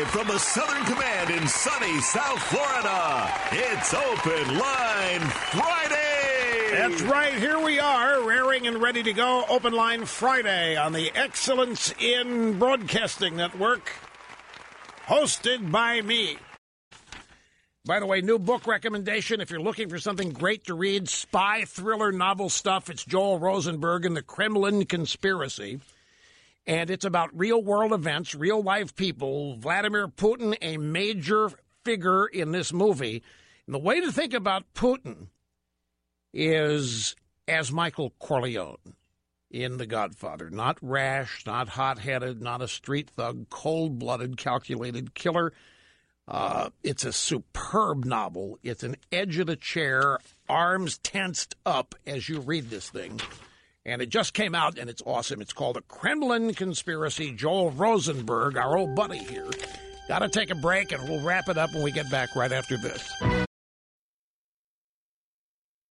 Live from the Southern Command in sunny South Florida, it's Open Line Friday! That's right, here we are, raring and ready to go. Open Line Friday on the Excellence in Broadcasting Network, hosted by me. By the way, new book recommendation. If you're looking for something great to read, spy thriller novel stuff, it's Joel Rosenberg and the Kremlin Conspiracy. And it's about real-world events, real-life people. Vladimir Putin, a major figure in this movie. And the way to think about Putin is as Michael Corleone in The Godfather. Not rash, not hot-headed, not a street thug, cold-blooded, calculated killer. It's a superb novel. It's an edge-of-the-chair, arms tensed up as you read this thing. And it just came out, and it's awesome. It's called The Kremlin Conspiracy. Joel Rosenberg, our old buddy here. Got to take a break, and we'll wrap it up when we get back right after this.